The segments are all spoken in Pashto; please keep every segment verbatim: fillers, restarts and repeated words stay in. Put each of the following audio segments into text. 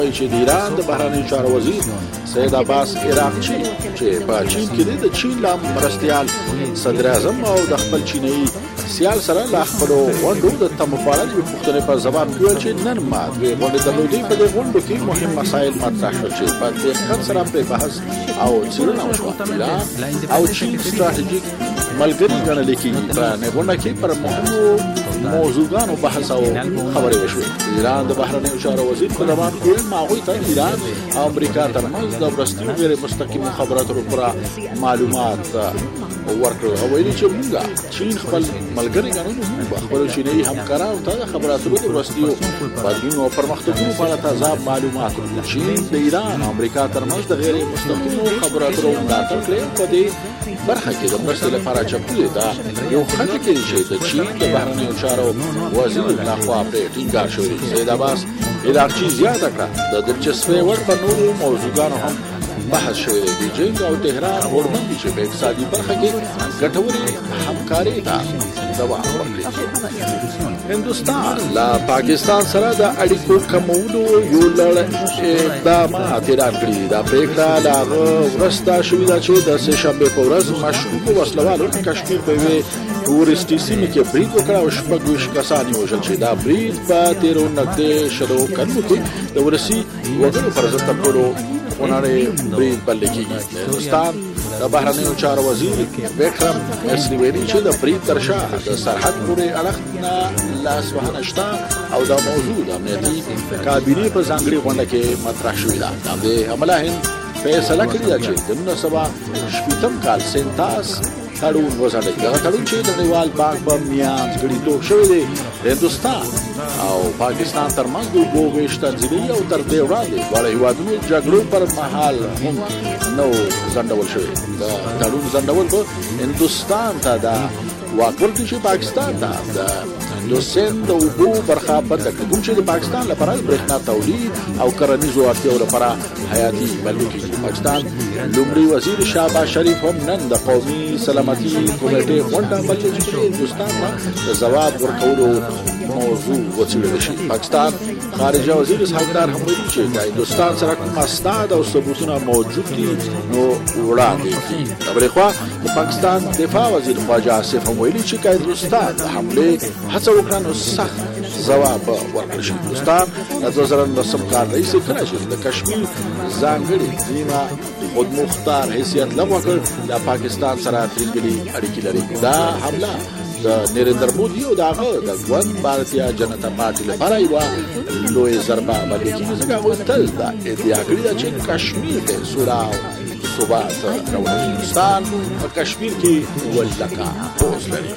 چې د ایران د بهرنیو چارو وزیر سید عباس عراقچي چې په چین کې د چین لا مرستیال صدر اعظم او د خپل چینایي سیال سره لا خپل غونډو د تم په اړه د پښتنې په زبان کې چې نن ما د غونډې درلودې په دې غونډو کې مهم مسایل مطرح شول چې په دقت سره په بحث او څېړنه وشوه. او چین ستراتیژیک ملګری ګڼل کېږي. په غونډه کې پر مهمو موضوعاتو بحث او خبرې وشوې. ایران د بهرنیو چارو وزیر په زبان کې ماغوي ته ایران او امریکا ترمنځ د مرستو غیر مستقیم خبراتو لپاره معلومات ورکړل. او ویلي چې موږ چین خپل ملګری ګڼو، موږ خپل چینایي همکارانو ته خبراتو د مرستو بدلون او پرمختګونو په اړه تازه معلومات ورکړي. چین د ایران او امریکا ترمنځ د غیر مستقیم خبراتو ملاتړ کوي. په دې برخه کې د مرستو لپاره چمتو ده. یو خلک کې چې د چین د بهرنیو چارو وزیر لخوا پرې ټینګار شوی. سید عباس عراقچي زیاته کړه د دلچسپۍ وړ په نورو موضوعاتو هم بحث شوی دی. بیجینګ او تهران ورمن چې په اقتصادي برخه کې ګټوري همکاري ته دوام ورکړي. هندوستان لا پاکستان سره د اړیکو کمولو یو لړ اقدامات اعلان کړي. دا پریکړه لا ورسته شوې ده چې د سه شنبه په ورځ مشکوک وسلوالو کشمیر په وی ټوریسټي سیمه کې برید وکړ او شپږ ویشت کسان وژل شوي. دا برید په تیرو نږدې شلو کلونو کې د ولسي وګړو پر ضد تر ټولو اونړې برید بلل کېږي. هندوستان د بهرنیو چارو وزیر وکرم مسری ویلي چې د برید تر شا د سرحد پورې اړخ نه لاس وهنه شته او دا موضوع د امنیتي کابینې په ځانګړې غونډه کې مطرح شوې ده. د همدې حمله هند فیصله کړې ده چې د نولس سوه شپېتم کال سینتاس تړون وځړي. دا تړون چې د نړیوال بانک په میانځ غړیتوب شوی دی. هندوستان او پاکستان ترمنځ د اوبو ویش تنظیمي او تر دې وړاندې دواړه هیوادونو جګړو پر مهال هم نو ځنډول شوی. د تړون ځنډول به هندوستان ته د واک ورکړي چې پاکستان ته د د سند او اوبو برخه بنده کړي، چې د پاکستان لپاره برېښنا تولید او کرنیزو اړتیاو لپاره حیاتي بلل کېږي. پاکستان لومړي وزیر شهباز شریف هم نن د قومي سلامتي کمیټې غونډه بللې چې هندوستان ته د ځواب ورکولو موضوع وڅېړل شي. پاکستان خارجه وزیر اسحاق ډار هم ویلي چې د هندوستان سره کوم اسناد او ثبوتونه موجود دي نو وړاندې کړي. د بلې خوا د پاکستان دفاع وزیر خواجه آصف هم ویلي چې هندوستان د حملې هڅه وکړه نو سخت ځواب ورکړل شي. هندوستان د دوه زره نولسم کال راهیسې کله چې د کشمیر ځانګړي سیمه خودمختار حیثیت لغوه کړ، د پاکستان سره تریګلي اړیکې لري. دا حمله د نریندر مودي او دغه د ګوند بھارتیا جنتا پارټي لپاره یو لوی ضربه بلل کېږي. ځکه هغوی تل دا ادعا کړې ده چې کشمیر کې سوله او ثبات راوړي. هندوستان په کشمیر کې ولکه پوز لري.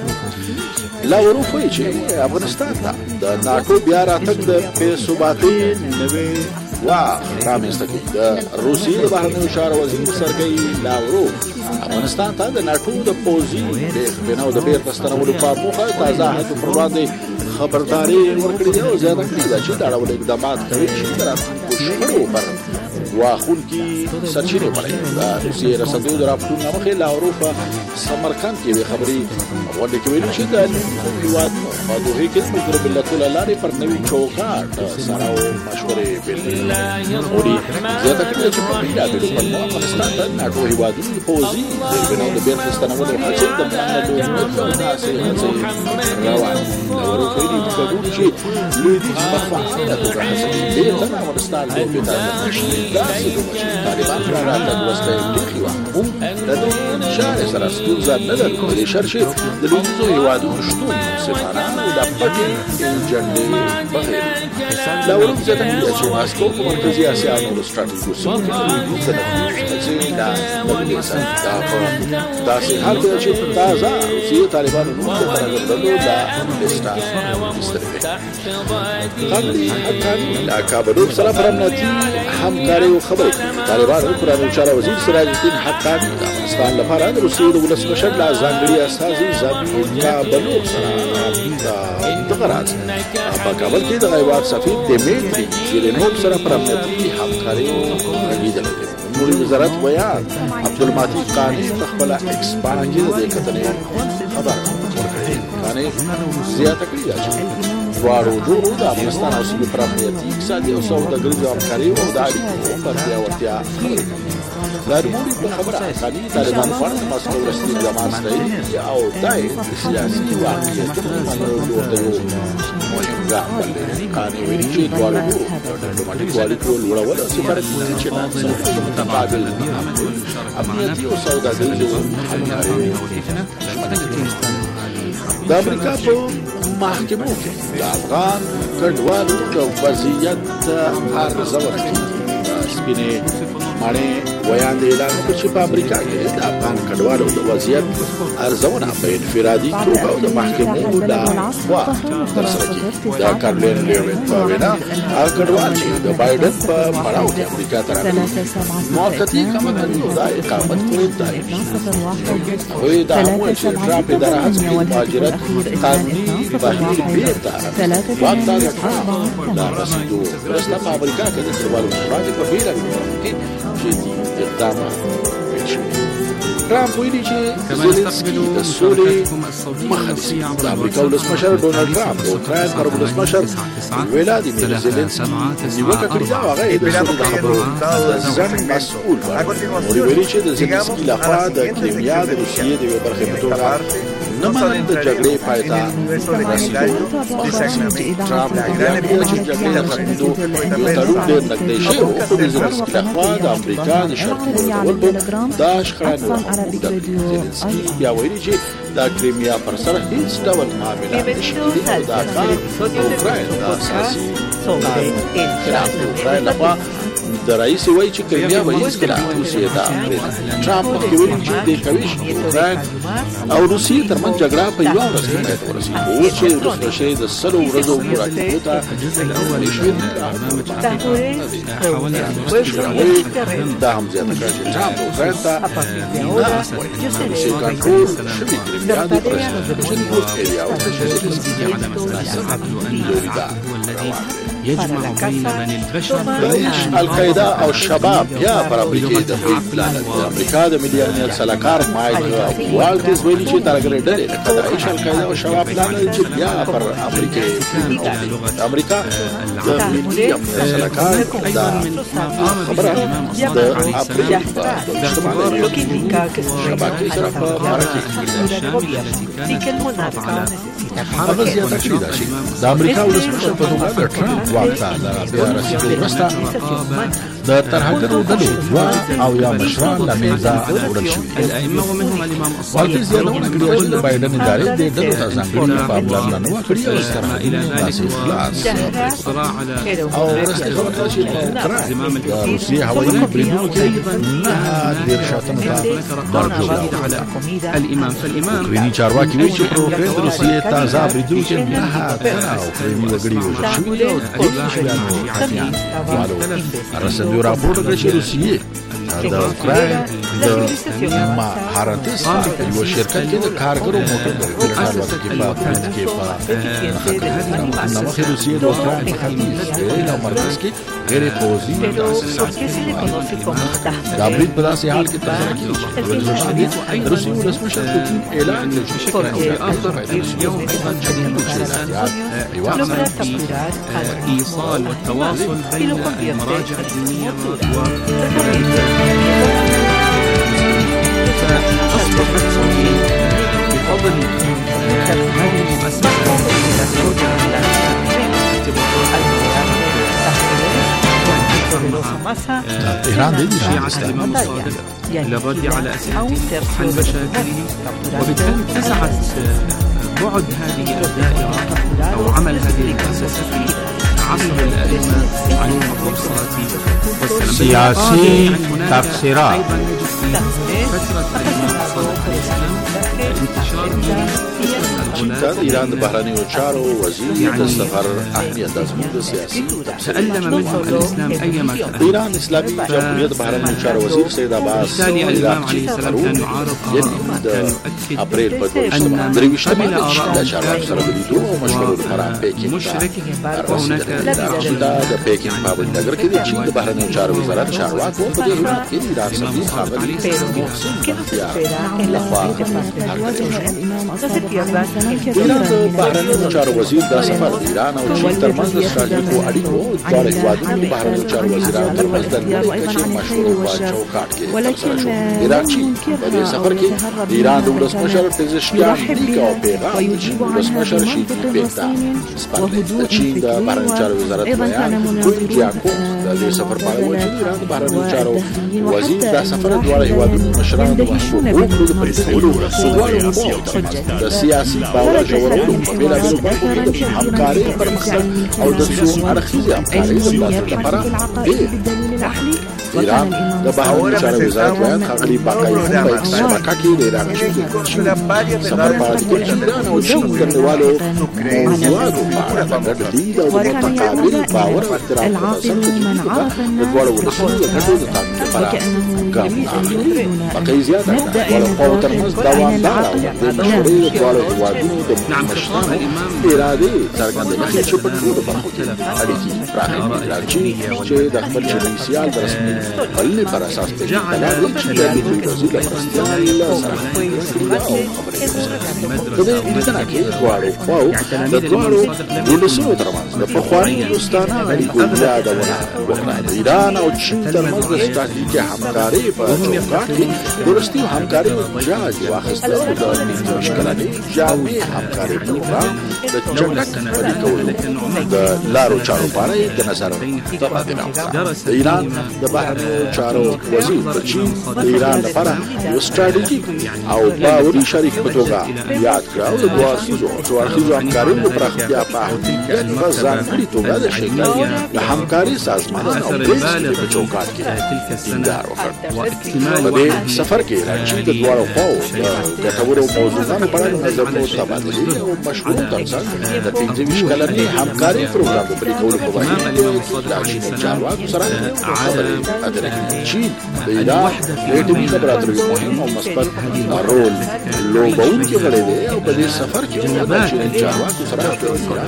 لاوروف وایي چې افغانستان ته د ناټو بیا راتګ د بې ثباتۍ نوې واخ رامنځته کوي. د روسیې د بهرنیو چارو وزیر سرګی لاوروف افغانستان ته د ناټو د پوځي بناو د بیرته ستنولو په موخه تازه هڅو پر وړاندې خبرداري ورکړې ده او زیاته کړې ده چې دا ډول اقدامات کوي چې د راتلونکو شخړو پر واخونکي سرچینې ولري. د روسیې رسنیو د راپورونو مخې لاوروف په سمرقند کې یوې خبري غونډه کې ویلي چې د هېوادونو په دوحې کې د ملګرو ملتونو له لارې پر نوي چوکاټ سره مشورې بېلې وړي. زیاته کړې ده چې په بېلابېلو پلمو افغانستان ته ناټو هېوادونو د پوځي زېربناو د بېرته ستنولو هڅې د محمد او داسې هڅې روانې دي. لاوروف ویلي ګډون چې لویدیځ په فعاله توګه هڅه کوي بېرته د افغانستان لوبې ته نشي. طالبان را راتګ وسته پېښې وه هم د دې چارې سره ستونزه نه لري. په دې شرط چې د لویدیځو هېوادونو شتون سفاران او د پټې اجنډې بغیر. لاوروف زیاته کړې چې ماسکو په مرکزي اسیا او نورو ستراتیژیکو سیمو کې د لویدیځ د نفوذ هڅې لا نوې سره دا په داسې حال کې چې تازه روسیې طالبانو نوم د ترغړدلو دا لیسټه ایستلې ده. قبلي حقاني له کابل سره پر امنیتي همکاري او خبرې طالبانو قرآني چارو وزیر سراج الدین حقاني د افغانستان لپاره د روسیې د ولسمشر له ځانګړي استازي زمین کابل سره دغه راز په کابل کې د هېواد سفیر دیمیتري ژیرینوف سره پر امنیتي همکاري غږېدلی دی. امور وزارت بیان عبدالماتي قانع په خپله ایکس پاڼه کې د دې کتنې خبر ورکړی. قانع زیاته کړې ده چې دواړو جوړو د افغانستان او سیمې پر امنیتي اقتصادي او سوداګریزو همکاریو او د اړیکو پر پیاوړتیا خبرې کوي. د نوري په خبره اساسي طالبان فارم مسکو رسمي اقدامات ستایي او دای سیاسي واقعیتونه منلو ته یو مهم ګام لري. کاني ویلي چې دواړو ډیپلوماټیک اړیکو لوړول او سفارتي چې سره متبادل امنیتي او سوداګریزو همکاري د امریکا په محکمو کې د افغان کډوالو د وضعیت ارزونه کوي. سپینې ماڼۍ ویان د اعلان وکړ چې په امریکا کې د افغان کډوالو د وضعیت ارزونه په انفرادي توګه د محکمو له خوا ترسره کېږي. د کارولین لیوین په وینا هغه کډوال چې د بایډن په پړاو کې امریکا ته راغلي موقتي کمکړي او د اقامت پورې دایمي هغوی دا هم وایي چې ټرامپ اداره هڅه کوي مهاجرت قانوني بهیر بېرته واک ته د ټرامپ له رسېدو وروسته په امریکا کې د کډوالو وړاندې په بېلابېلو کې جدي اقدامات پیل شوي. ټرامپ ویلي چې زيلنسکي د سولې مخه نیسي. د امریکا ولسمشر ډونالډ ټرامپ د اوکراین پر ولسمشر ولادیمیر زيلنسکي نیوکه کړې ده او هغه د سولې د خبرو د ځنډ مسؤل دی. ویلي چې د زيلنسکي لخوا د کریمیا د روسیې د یوې برخې په توګه نه منل د جګړې پای ته رسېدو ټرامپ ویلي چې جګړې د ختمېدو یو تړون ډېر نږدې شوی و خو د زيلنسکي لخوا د امریکا د شرطي ډول دا شخړه زيلنسکي بیا ویلي چې د کریمیا پر سر هیڅ ډول معامله نشي کېدای او دا کار د اوکراین د اساسي خلاف د اوکراین لخوا د رئیس وایي چې کریمیا به هیڅکله روسیې ته پرېږدي. ټرامپ مخکې ویلي چې د کوي چې اوکراین او روسیې ترمنځ جګړه په یوه ورځ کې پای ته ورسېږي. اوس چې ولسمشر د سلو ورځو پوره کېدو ته دا هم زیاته کړه چې ټرامپ اوکراین ته نه وایي چې کنټرول شوي کریمیا د پرېږدي ایریاو ته يجمع بين بني البشر. القاعده او شباب بیا پر امریکا د پلان د امریکا د ملي امنیت سلاکار مایک والټز ویلي چې ترګره ډېر د داعش القاعده او شباب پلان چې بیا پر امریکا د امریکا د ملي امنیت سلاکار دا خبره د اپریل په اجتماعي شبکې سره په مارکې هغه زیاته کړې ده چې د امریکا ولسمشر په توګه ټرامپ واکته د بیا رسېدو وروسته د ترهګرو ډلو دوه او یا مشران له منځه وړل شوي. والټز یادونه کړې چې د بایډن ادارې د ډلو ته ځانګړې پاملرنه نه وه کړې او ترهګري داسې خلاص او وروسته خبره ده چې په اوکراین د روسیې هوایي بریدونو کې نهه دېرش اتمه ته الامام فالامام اوکرایني چارواکي وایي چې پر اوکراین د روسیې تازه بریدونو کې نهه تنه اوکرایني وګړي وژل شوي دي او دېرش شیانو ټپیان والو. رسنیو راپور کړی چې روسیې د اوکراین د مهارتس په یو شرکت کې د کارګرو موټر د الوتکې کې په پروت کې په نوښت روسیې د اوکراین په ختیځ او مرکز کې غیر پوځي تاسیسات دا برید په داسې حال کې ترسره کېږي چې روسیې ولسمشر پوتین اعلان کړی چې يوم إيصال والتواصل بين المراجع الدينية فأصبحت بفضل هذه المؤسسة إيران دي شيعة الإمام الصادق للرد على أسئلته وحل مشاكله، وبالتالي اتسعت بعد هذه الدائرة أو عمل هذه المؤسسة في عصر الأئمة عليهم الصلاة والسلام. سياسي تفسيرات فترة الإمام الصادق عليه السلام انتشار دا ایران د بهرنیو چارو وزیر د سفر اهمیت د سیاسي تألم منهم الإسلام أيما كان. ایران اسلامي جمهوریت بهرنیو چارو وزیر سید عباس بالتالي الإمام عليه السلام كان يعارض آراءه ابریل په درویشتمه د چارواکو سره لیدو او مشورو لپاره پیکینګ مشرک وهناك د پیکینګ په بندګر کې د چین د بهرنیو چارو وزارت چارواکو په دې حکومت کې ایران سفیر خاغلی ایران د بهرنیو چارو وزیر دا سفر د ایران او چین ترمنځ د ستراتیژیکو اړیکو دواړه هیوادونو د بهرنیو چارو وزیرانو ترمنځ د لوړې کچې مشورو په چوکاټ کې ترسره شو. ایران چین په دې سفر کې د ایران د ولسمشر پزشکیان لیک او پیغام د چین ولسمشر شي جین پینګ ته سپارل. د چین د بهرنیو چارو وزارت بیان کوي چې د دې سفر په اړه چې ایران د بهرنیو چارو وزیر دا سفر دواړه هیوادونو مشرانو د وګړو د پریکړو د سیاسي باور جوړولو په بیلابیلو برخو کې د همکارۍ پرمختګ او د څو اړخیزې همکارۍ د ملاتړ لپاره ایران د بهرنیو چارو وزارت بیان ښاغلي باقایي په ایکس شبکه کې د ایران سفر په اړه کې ایران او چین د نړیوالو موضوعاتو په اړه د ګډ لید او د متقابل باور او احترام په اساس د دواړو ولسونو د ګډو د تعامل لپاره ګام اخلي. باقایي زیاته کړه ولو په ترمنځ دوامدار او د مشورې د دواړو هیوادونو د مشرانو ارادې څرګندوي چې په ټولو برخو کې اړیکې پراخوي. ایران چین چې د خپل چلند سیال د رسمي بلنې پر اساس پیژندل چې د دې وزیر لپاره سره د دې لیدنه کې دواړو خواو د دواړو ولسونو ترمنځ د پخواني دوستانه اړیکو یادونه وکړه. د ایران او چین ترمنځ د ستراتیژیکې همکارۍ په چوکاټ کې د وروستیو همکاریو جاج واخیستل او د پنځه کلنې جامع همکارۍ پروګرام د چټک پلي کولو د لارو چارو په اړه د نظر تبادله وکړه. د ایران د بهرنیو چارو وزیر د چین د ایران لپاره یو ستراتیژیک او باوري شریک په توګه یاد کړ او د دوه اړخیزو همکاریو د پراختیا په اهمیت په ځانګړې توګه د شنګای د همکارۍ سازمان او د چوکاټ کې ټینګار وکړ. په دې سفر کې راځي د دواړو خواو د ګټورو موضوعاتو په اړه نظرونو تبادله او مشورو ترڅنګ د پنځه ویشت کلنې همکارۍ پروګرام په پلي کولو په وخت کې د چین چارواکو سره خبرې اترې کوي. چین د ایران د اټومي خبراتو مهم او مثبت رول لوبونکی غړی دی او په دې سفر کې د چین چارواکو سره د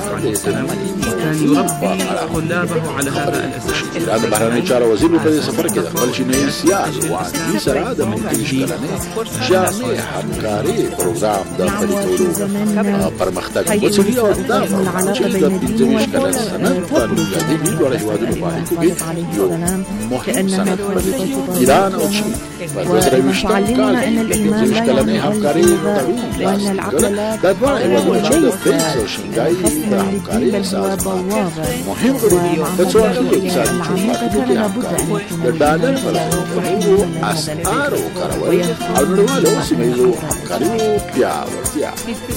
طلابه على هذا الأساس. ایران د بهرنیو چارو وزیر په دې سفر کې د خپل چیني سیال واقعي سره د پنځه ویشت کلنې جامع همکارۍ پروګرام د پلي کولو پرمختګ وڅېړي او دا چې د پنځه ویشت کلن سند په بنیادي دواړو هیوادونو په اړیکو کې یو مهم سند بلل کېږي. ایران او چین په دوه زره یوویشتم کال کې د پنځه ویشت کلنې همکارۍ تړون لاسلیک کړ. دا دواړه هیوادونه چې د پیس او شنګای د همکارۍ سازمان مهم غړي د څو اړخیزو اقتصادي چوکاټونو کې همکاري د ډالر په نورو اسعارو کارول او نړیوالو سیمهییزو همکاریو پیاوړتیا.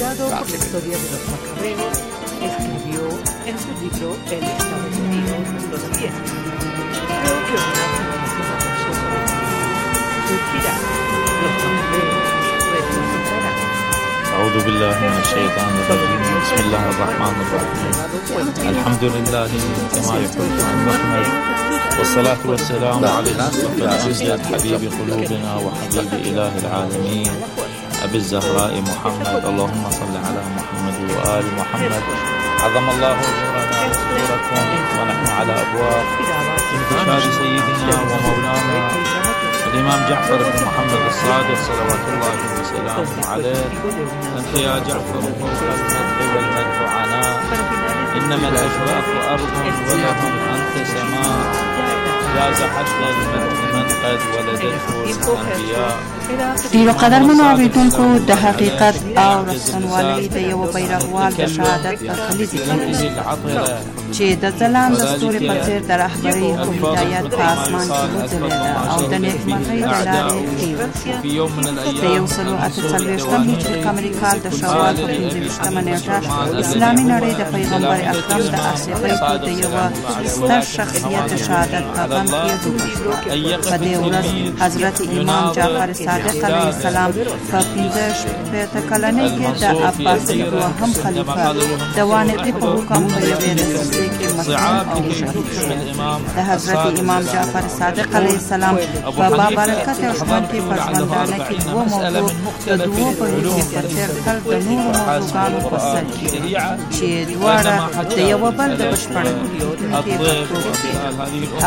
Escribió en su libro El Estados Unidos lo siguiente: creo que una organización surgirá, los congresos resucitarán. أعوذ بالله من الشيطان الرجيم. بسم الله الرحمن الرحيم. الحمد لله كما يحب أن نحمد والصلاة والسلام على أمجد حبيب قلوبنا وحبيب إله العالمين أبي الزهراء محمد. اللهم صل على محمد وآل محمد. عظم الله أجورنا وسروركم ونحن على أبواب انتشار سيدنا ومولانا الإمام جعفر بن محمد الصادق صلوات الله وسلامه عليه. أنت يا جعفر فوق المدح والمدح عناء، إنما الأشواق أرض ولهم أنت سماء. جاز حد المدح من قد ولدته الأنبياء. ډیرو قدرمنو اوریدونکو د حقیقت او رښتینولۍ د یو بیرغوال د شهادت په کلیزې کې چې د ځلانده ستوري په څېر د رهبرۍ او هدایت په اسمان کې وځلېده او د نیکمرغۍ د لارې ښیي وشوه. د یو سلو اته څلوېښتم هجري قمري کال د شوال په پنځه ویشتمه نېټه اسلامي نړۍ د پیغمبر اکرم د عاشقۍ د یوه ستر شخصیت د شهادت په غم کې ډوبه شوه. په دې ورځ حضرت امام جعفر صادق علیه السلام په پنځه شپېته کلنۍ کې د عباسي دوهم خلیفه د وانقې په حکم په یوې دسیسې کې مسلم او شهید شو. د حضرت امام جعفر صادق علیه السلام په بابرکت او ژوند کې په ژوندانه کې دوه موضوع د دوو په حیثیت په څېر تل د نورو موضوعګانو په سر کې چې دواړه د یوه بل د بشپړېدونکي په توګه هغه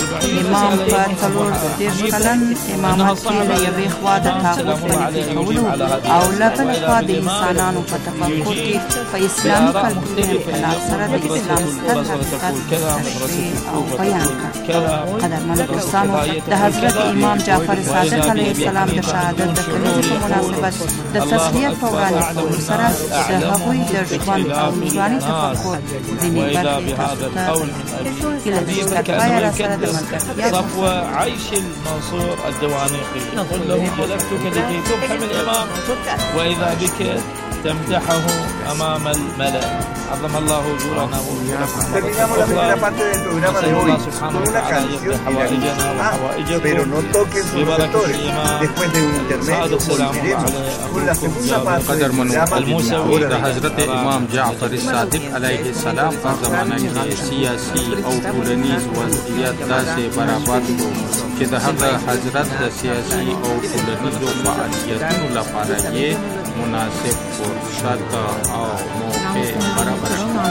امام په څلور دېرش کلن امامت کې له یوې خوا د تاغوت پلي کولو او له بلې خوا د انسانانو په تفکر کې په اسلامي کلتوري انقلاب سره د اسلام ستر حقیقت تشریح او بیان کړ. قدرمنو دوستانو، د حضرت امام جعفر صادق علیه السلام د شهادت د کلیزې په مناسبت د تسلیت په وړاندې کولو سره د هغوی د ژوند او نوراني تفکر ځینې برخې تاسو ته هیله ده چې تر پایه راسره د ملګرتیا صفوة عيش المنصور الدوانيقي يقول له جلبتك لكي تفهم الإمام وإذا بك تمدحه أمام الملأ. عظم الله أجورنا وأجوركم. نسأل الله سبحانه وتعالى يقضي حوائجنا وحوائجكم ببركة الإمام صادق سلام الله عليه. قدر من الموسوي حضرت امام جعفر صادق علیه السلام په زمانه کې سیاسي او ټولنیز وضعیت داسې برابر و چې د هغه حضرت د سیاسي او ټولنیزو فعالیتونو لپاره یې مناسب فرصت او موقع برابر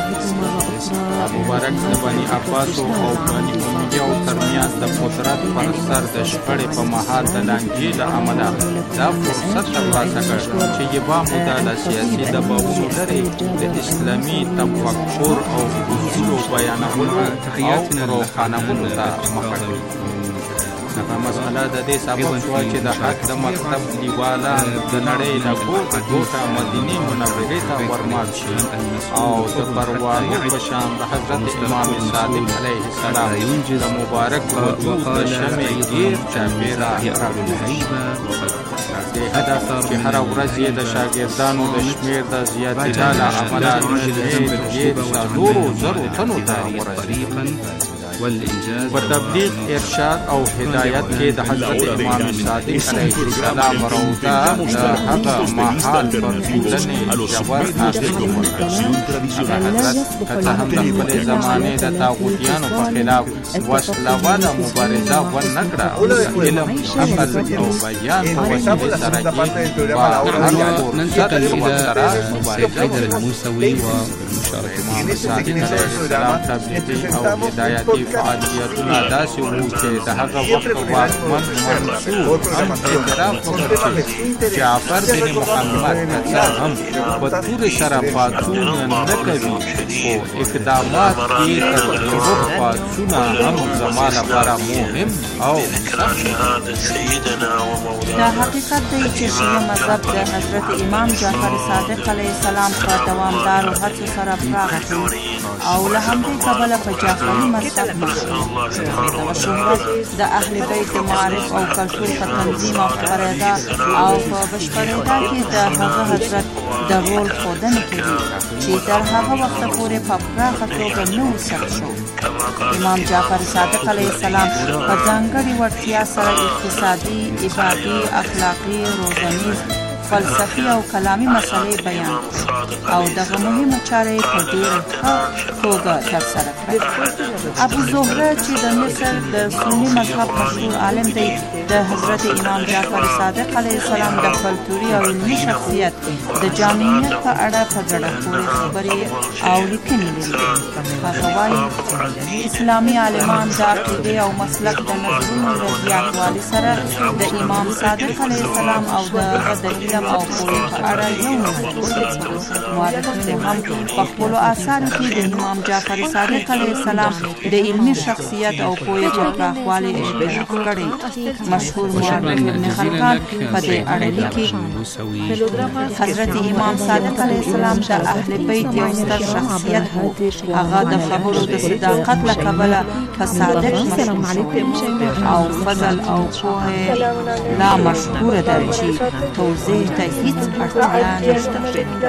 کړ. مبارک د بني عباس او بني امیه ترمنځ د قدرت پر سر د شخړې په مهال د لانجې له امله دا فرصت ترلاسه کړ چې یوه موده د سیاسي دباوونو لرې د اسلامي تفکر او اصولو بیانولو او روښانولو ته مخه کړي. دغه مسئله د دې سبب شوه چې د حق د مکتب دیواله د نړۍ له ګوټه ګوټه مدینې منورې ته ورمات شي او د پروانو په شان د حضرت امام صادق علیه السلام د مبارک وجود د شمع ګیر چاپېره راغلی. د هدف چې هره ورځ یې د شاګردانو د شمېر د زیاتېدا له امله ډېر څلورو زرو تنو ته ورسېد. په تبلیغ، ارشاد او هدایت کې د حضرت امام صادق علیه السلام روضه د هغه مهال پر ټولنې ژور اغېز وکړ. هغه حضرت که څه هم د خپلې زمانې د طاغوتیانو په خلاف وسله مبارزه ونه کړه، او د علم، عقل او بیان په وسیلې سره یې په هر فرصت ورسره مبارزه وکړه. امام صادق علیه السلام تبلیغي او هدایتي فعالیتونه داسې وو چې د هغه وخت واکمن منصور هم اعتراف وکړ چې جعفر بن محمد که څه هم په تورې سره پاڅون نه کوي، خو اقدامات یې تر هغه پاڅونه هم زما لپاره مهم او دا حقیقت دی چې شیعه مذهب د حضرت امام جعفر صادق علیه السلام په دوامدارو هڅو سره پراخ او له همدې کبله په جعفري مذهب دغه شهرت د اهل بیت د معارف او کلتور په تنظیم او خپرېدا او په بشپړېدا کې د هغه حضرت د رول ښودنې کوي چې تر هغه وخته پورې په پراخه توګه نه و ثبت شوی. امام جعفر صادق علیه السلام په ځانګړې وړتیا سره اقتصادي، عبادي، اخلاقي، روزنیز، فلسفي او کلامي مسلې بیان او دغه مهمه چاره یې په ډېره ښه توګه ترسره کړه. ابو زهره چې د مصر د سني مذهب مشهور عالم دی، د حضرت امام جعفر صادق علیه السلام د کلتوري او علمي شخصیت د جامعیت په اړه په زړه پورې خبرې او لیکنې لري. هغه وایي اسلامي عالمان د عقیدې او مسلک د نظرونو له زیاتوالي سره د امام صادق علیه السلام او د هغه د علم او پوهې په اړه یو مورخین هم په خپلو اثارو کې د امام جعفر صادق علیه السلام د علمي شخصیت او پوهې په پراخوالي اعتراف کړی. مشهور مورخ ابن خلقان په دې اړه لیکي حضرت امام صادق علیه السلام د اهل بیت یو ستر شخصیت و. هغه د خبرو د صداقت له کبله په صادق مشهور او فضل او پوهې لا مشهوره ده چې توضیح ته هیڅ اړتیا نشته.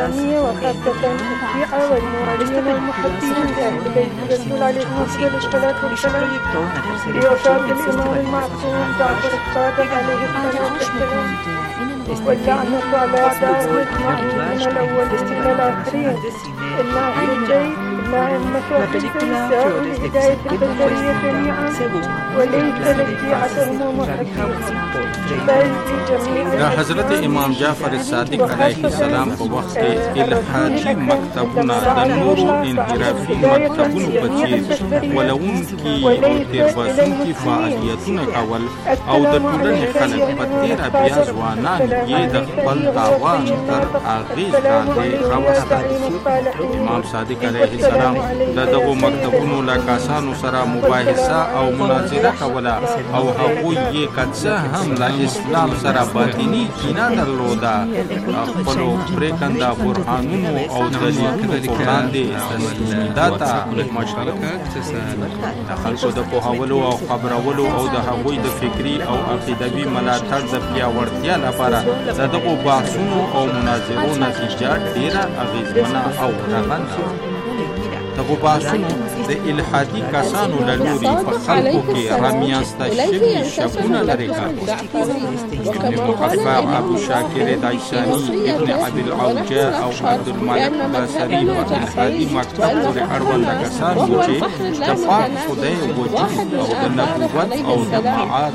والموالين والمحبين لأهل بيت الرسول عليه الصلاة والسلام بوفاة الإمام المعصوم جعفر الصادق عليه الصلاة والسلام، واللعنة على أعدائه أجمعين من الأولين إلى الآخرين. إن أهل البيت مع المشاكل السياسية لهداية البشرية جميعا وليس لشيعتهم ومحبيهم. دا حضرت امام جعفر الصادق علیه السلام په وخت کې الحاجي مکتبونه د نورو انحرافي مکتبونو په څیر ولونکي او تیرباسونکي فعالیتونه کول او د ټولنې خلک په تېره بیا ځوانان یې د خپل تاوان تر اغېز لاندې راوستل. امام صادق علیه السلام د دغو مکتبونو له کسانو سره مباحثه او مناظره کوله او هغوی یې که څه هم له اسلام سره باطني کینه درلوده، خپلو پرېکنده برهانونو او دلیلونو په وړاندې تسلیمېدا ته مشوره د خلکو د پوهولو او خبرولو او د هغوی د فکري او عقیدوي ملاتړ د پیاوړتیا لپاره د دغو بحثونو او مناظرو نتیجه ډېره اغېزمنه او رغنده. دغو بحثونو د الحادي کسانو له لوري په خلکو کې رامیانسته شوي شکونه لرې کړل. ابن مقفع، ابو شاکر دایساني، ابن عبدالعوجه او عبدالمالک بصري په الحادي مکتب پورې اړونده کسان وو چې د پاک خدای وجود او د نبوت او د معاد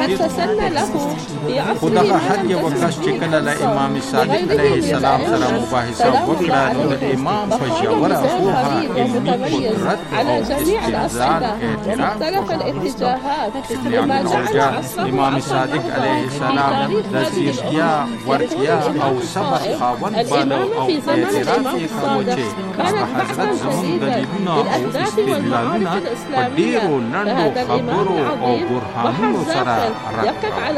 خو دغه هر یوه کس چې کله له امام صادق علیه السلام سره مباحثه وکړه نو د امام په ژوره پوهه قدرت او استدلال اعتراف ابن عبدالعوجه امام صادق علیه السلام د ځیرتیا، وړتیا او صبر خاوند باله او اعتراف یې کاوه چې هغه حضرت زموږ دلیلونه او استدلالونه په ډېرو لنډو خبرو او برهانونو سره رد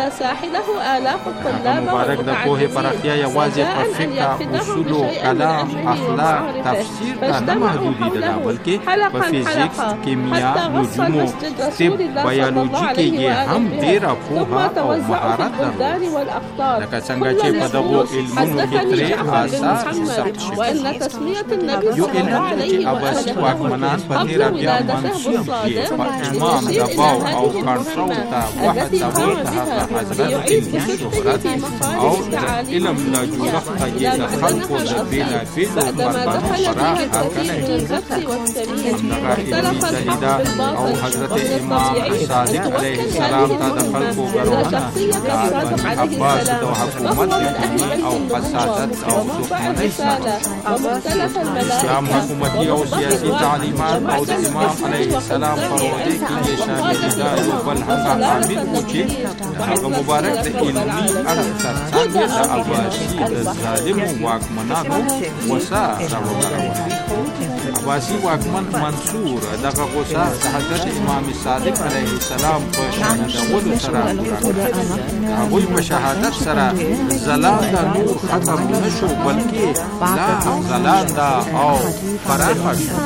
کړل. مبارک د پوهې پراختیا یوازې په فقه، اصولو، کلام، اخلاق، تفسیر ته نه محدودېدله بلکې په فزیکس، کیمیا، نجومو، طب، بیولوژي کې یې هم ډېره پوهه او مهارت درلود، لکه څنګه چې په دغو علمونو کې ترې آثار ثبت شوي. یو علم چې عباسي واکمنان په تېره بیا منسوب یې په امام دباو او کنټرول ته وهڅول د هغه حضرت علمي شهرت او د علم له جوړښته یې د خلکو د بېلابېلو مربنو پراخ هرکلی همدغه علمي سلیده او حضرت امام صادق علیه السلام ته د خلکو ګروهنه د بني عباس د حکومت علمي او قسادت او دښمنۍ سره اسلام حکومتي او سیاسي تعلیمات او د امام علیه السلام په روضې کې یې شاملېدا یو بل هغه عامل و چې د هغه مبارک د علمي اړخ تر څنګ د عباسي د ظالمو واکمنانو غوسه راوپاروله. عباسي واکمن منصور دغه غوسه د حضرت امام صادق علیه السلام په شهیدولو سره پوره کړه. د هغوی په شهادت سره ځلانده نور ختم نه شو بلکې لا هم ځلانده او پراخه شو.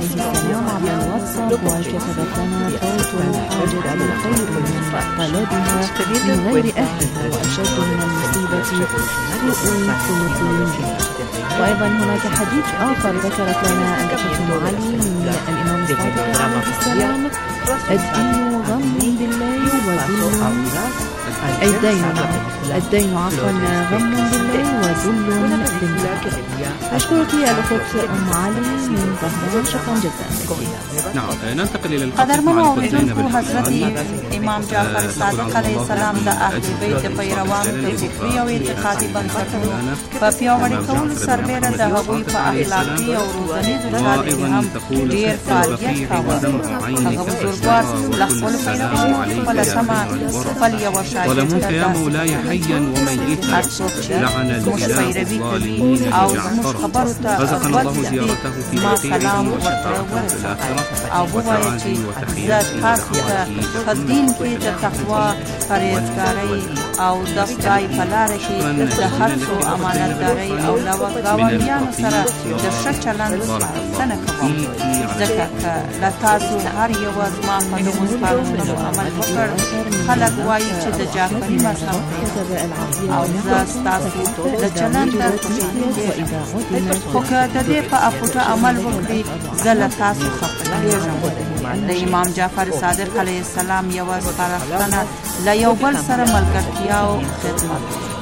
وأيضا هناك حديث آخر ذكرت لنا أنفسنا علي من الإمام الصادق عليه السلام: الدين غم بالله وذل الدين الدين عفوا غم بالله وذل بالله. أشكرك يا الأخت أم علي من طهران، شكرا جزيلا. نعم، ننتقل إلى قدرمن اوریدونکو حضرت امام جعفر صادق علیه السلام د اهل بیت پیروانو ته فکري او اعتقادي بنسټونو په پیاوړي کولو سربېره د هغوی په اخلاقي او روزنیزو چارو کې هم ډېر فعالیت کاوه. هغه بزرګوار له خپلو پیروانو خپله سمه خپل یوه شایسته هر څوک چې زموږ پیروي کوي او زموږ خبرو ته غوږ ږدي ما سلام ورته ورسوئ او ووایه چې زه تاسو ته په دین کې د تقوا، پرهیزګارۍ او د خدای په لاره کې د هڅو، امانتدارۍ او له ګاونډیانو سره د ښه چلند سپارښتنه کوم، ځکه که له تاسو هر یوه زما په دغو سپارښتنو عمل وکړ، خلک وایي چې د جعفري مذهب او زه ستاسو د چلند ته خوشحاله کېږم. خو که د دې په اپوټه عمل وکړي زه له تاسو خفه کېږم. د امام جعفر صادق علیه السلام یوه سپارښتنه له یو بل سره ملګرتیا او خدمت.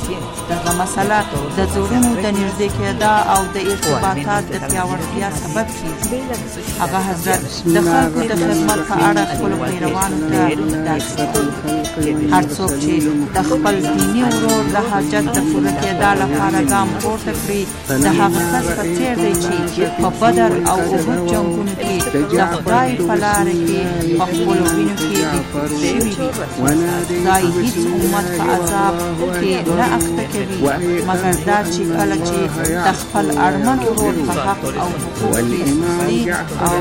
دغه مسله د زړونو د نږدې کېدا او د ارتباطات د پیاوړتیا سبب کیږي. هغه حضرت د خلکو د خدمت په اړه خپلو پیروانو ته داسې وایي: هر څوک چې د خپل دیني ورور د حاجت د پوره کېدا لپاره ګام پورته کړي د هغه کس په څېر دی چې په بدر او احد جنګونو کې د خدای په لاره کې په خپلو وینو کې لیکل شوي وي. خدای هیڅ امت په عذاب کې نه اخته کوي مګر دا چې کله چې د خپل اړمن ورور په حق او حقوق کې تصدیق او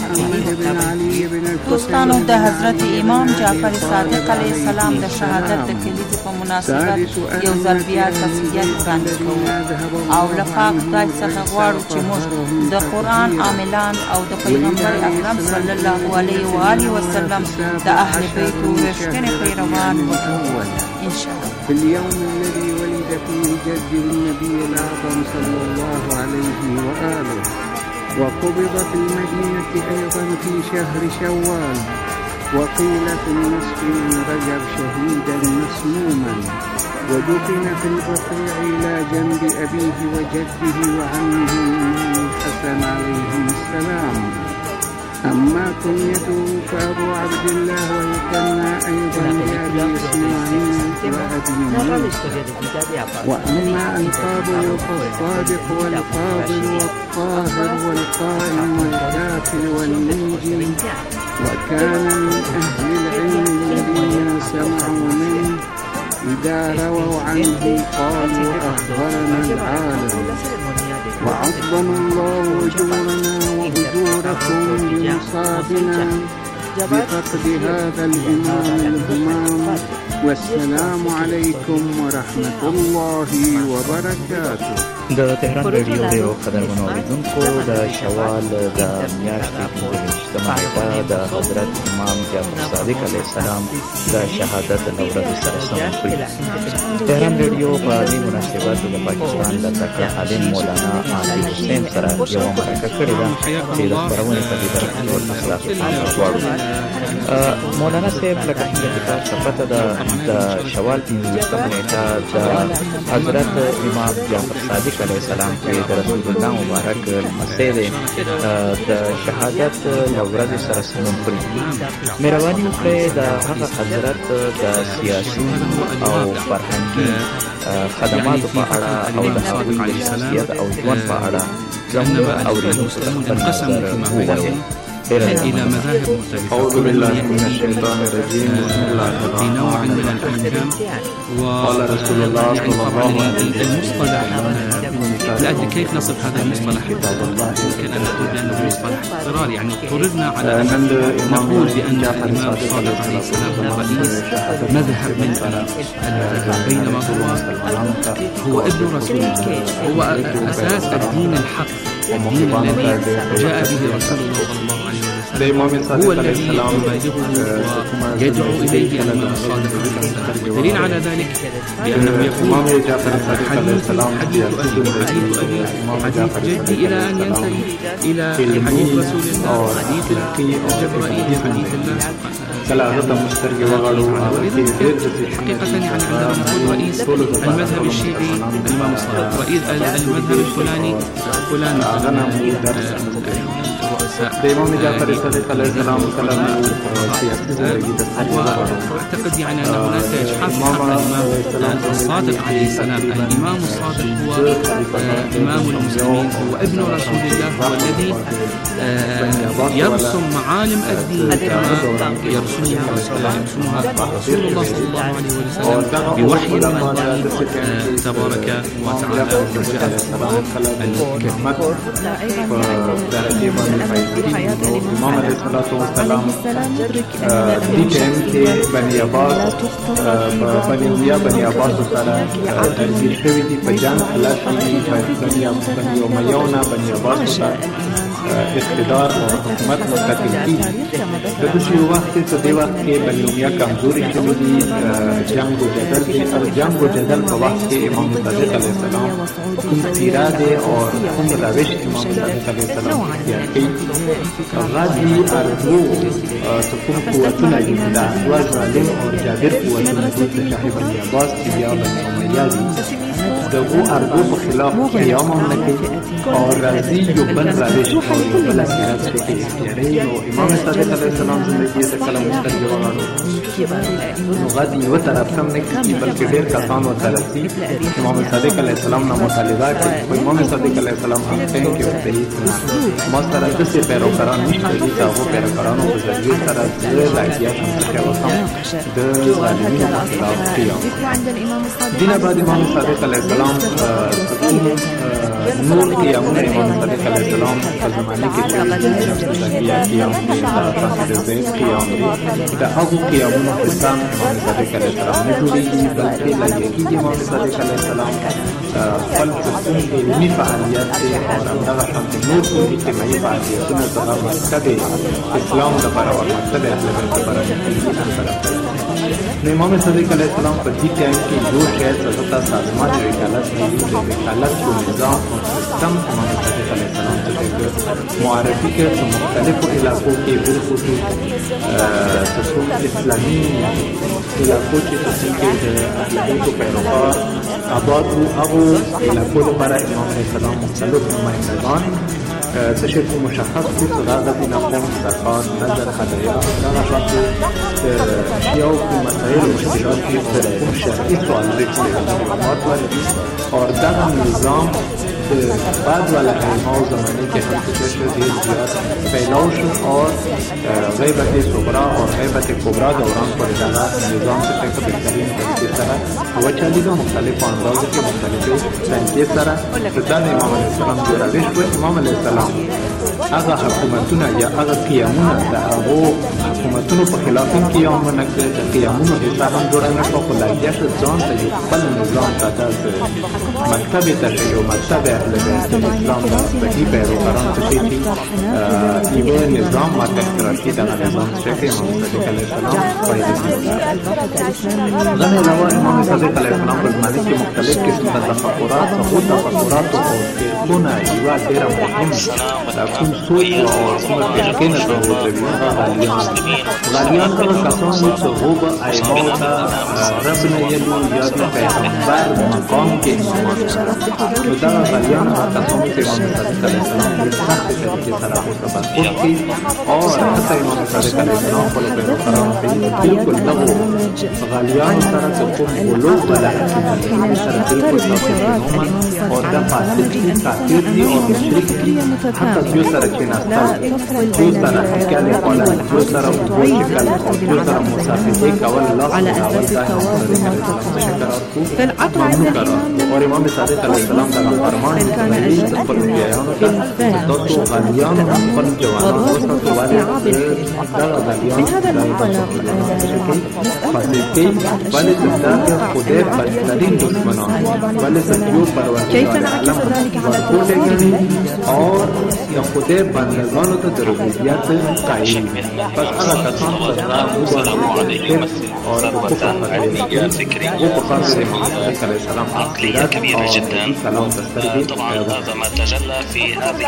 دوستانو، د حضرت امام جعفر صادق علیه السلام د شهادت د کلیزې په مناسبت یو ځل بیا تسلیت وړاندې کوو او له پاک خدای څخه غواړو چې موږ د قرآن عاملان او د پیغمبر اکرم صلی الله علیه و آله وسلم د اهل بیتو رښتیني پیروان وګرځو ان شاء الله. في اليوم الذي ولد فيه جد النبي الأعظم صلى الله عليه وآله، وقبض في المدينة أيضا في شهر شوال، وقيل في النصف من رجب شهيدا مسموما، ودفن في البقيع إلى جنب أبيه وجده وعمه الإمام الحسن عليهم السلام. أما كنيته فأبو عبد الله، ويكنى أيضا بأبي إسماعيل وأبي موسى. وأما ألقابه فالصادق والفاضل والطاهر والقائم والكافر والمنجي، وكان من أهل العلم الذين سمعوا منه إذا رووا عنه قالوا أخبرنا العالم. وعظم الله أجورنا وأجوركم بمصابنا بفقد هذا الإمام الهمام. والسلام عليكم ورحمة الله وبركاته. د تهران رادیو د قدرمنو اوریدونکو د شوال د میاشتې پنځه ویشتمه د حضرت امام جعفر صادق علیه السلام د شهادت د ورځې سره سم کړي. تهران رادیو په دې مناسبت د پاکستان د تکړه عالم مولانا علي حسین سره یوه مرکه کړې ده چې د خپرونې په دې برخه کې ورته خلاصه غواړو. مولانا صاحب لکه څنګه چې تاسو ته پته ده د شوال پنځه ویشتمه نیټه د حضرت امام جعفر صادق علیه السلام چې د رسول الله مبارک لمسی دی د شهادت له ورځې سره سمون کړي. مهرباني وکړئ د هغه حضرت د سیاسي او فرهنګي خدماتو په اړه او د هغوی د شخصیت او ژوند په اړه زموږ اورېدونکو ته خپل نظر ووایئ. إلى مذاهب مختلفة. أعوذ بالله من الشيطان الرجيم. بسم الله الرحمن بنوع من الأحكام قال رسول الله صلى الله عليه وسلم المصطلح لأجل كيف نصف هذا المصطلح؟ يمكن أن نقول بأنه مصطلح اضطرار، يعني اضطررنا على أن نقول بأن الإمام الصادق عليه السلام هو رئيس مذهب من المذاهب، بينما هو هو ابن رسول الله، هو أساس الدين الحق، الدين الذي جاء به رسول الله صلى الله عليه وسلم، هو الذي يبادره ويدعو إليه الإمام الصادق عليه السلام. والدليل على ذلك بأنه يقول حديث حديث أبي حديث جدي إلى أن ينتهي إلى حديث رسول الله، حديث جبرائيل، حديث الله حقيقة يعني عندما نقول رئيس المذهب الشيعي الإمام الصادق، رئيس المذهب الفلاني فلان الإمام جعفر الصادق عليه السلام وأعتقد يعني أن هناك إجحاف حق الإمام الصادق عليه السلام. الإمام الصادق هو إمام المسلمين، هو ابن رسول الله، هو الذي يرسم معالم الدين كما يرسمها يرسمها رسول الله صلى الله عليه وسلم بوحي من الله تبارك وتعالى وجاء القرآن الكريم. امام علیه الصلاة والسلام دې ټایم کې بني عباس بني امیه بني عباس سره ترتیب شوي دي په جنګ خلاص شوي دي. بني امیه نه بني عباس سره اقتدار او حکومت مستقل کیږي د دې یو وخت ته د وخت کې بني امیه کمزوري شوي دي جنگ او جدل کې او جنگ او جدل په وخت کې امام صادق علیه السلام کوم اراده او کوم روش امام صادق علیه السلام اختیار کړي غادي ارجو تكون قوتنا جدا وظالم او جابر قوتنا جدا شاهي بني عباس چې بیا بني امیه دي دغه ارجو په خلاف قیام هم نه کوي او راځي یو بل روش او یو بل سیاست کې اختیاري او امام صادق علیه السلام زندگی ته کلام مختلف وغاړو نو غادي یو طرف هم نه کوي بلکې ډېر کسان او طرفي امام صادق علیه السلام نه مطالبه کوي او امام صادق علیه السلام هم څنګه کې ورته ما سره د څه پیروکاران نشته دي تاسو پیروکارانو په ځای سره د لایقیا هم څه وسم د ظالمینو په خلاف قیام دینه بعد امام صادق علیه السلام نور قیامونه امام صادق علیه السلام په زمانه کې بیا قیام دي د زید قیام دي دا هغه قیامونه اسلام امام صادق علیه السلام نه جوړیږي بلکې لایقي امام صادق علیه السلام خپل څه علمي فعالیت او همدغه هم نور کوم اجتماعي فعالیتونه سره مکتب اسلام لپاره او مکتب اهل بیت لپاره نو امام صادق علیه السلام په دې ټایم کې یو شی څه سازمان وکالت دی د وکالت کو نظام او سیستم امام صادق علیه السلام ته معرفي کړ په مختلفو علاقو کې بالخصوص تصوف اسلامي علاقو چې تاسو کې د اهل بیت پیروکار آباد او هغه علاقو لپاره امام علیه السلام مختلف نمایندگان تشکل مشخص بود غرض نقل زکات نظر هدايا دغه شانتي شیعو په مسایل او مشکلات کې د حکم شرعي سوال لري چې علماء ولري او دغه نظام بعد والا علماء زمانه کې هم څه ډېر زیات پیلاو شو او غیبت صغرا او غیبت کبرا دوران پر دغه نظام څخه په بهترین طریقې سره وچالیدو مختلف اندازو کې مختلفې طریقې سره د امام علیه السلام جوړوي شو امام علیه السلام هغه حکومتونه یا هغه قیامونه د هغو حکومتونو په خلاف هم قیام نه کړی د قیامونو حصه هم جوړه نه کړه خو لایقیا شو ځان ته یو خپل نظام ته داسې مکتب تشیع مکتب اهل بیت اسلام د صحیح پیروکاران څه شي چې یو نظام ماته اختراع کړي دغه نظام چې امام صادق علیه السلام پیدا کړی غنه علاوه امام صادق علیه السلام په زمانه کې مختلف قسم د تفکرات او تفکرات او فرقونه یو ډېر مهم کوم سوچ او کوم فکرونه تولیدوي غالیان غالیان هغه کسان چې هغه ایمو ته رب نه یلو یا د پیغمبر مقام کې امامت نو دا غالیان هغه کسان چې امام صادق علیه السلام د سخت طریقې سره مستبد کوي او حتی امام صادق علیه السلام په پیغمبرانو کې بالکل دغه غالیان سره کوم ولو بل سره بالکل نومن او دا فاسد دي کافر دي او مشرک دي حتی جو سره چې ناستل جو سره حکاله کوله جو سره وګورئ جو سره مصافحه کول الله على فالعطر عند الإمام اور امام صادق علیه السلام دا فرمان دی چې خپل بیانو ته دغه غالیان خپل جوانان او ستوالي دا غالیان بهذا المنطلق فاسدين بل تدافع خدای بدترین دشمنان بل سکیو پرورده كيف نعكس ذلك على التوحيد اور یا خدای بندگانو ته د ربوبیت قائل پس هغه کسان چې السلام علیکم اور عقلية فكرية عقلية كبيرة جدا. طبعا هذا ما تجلى في هذه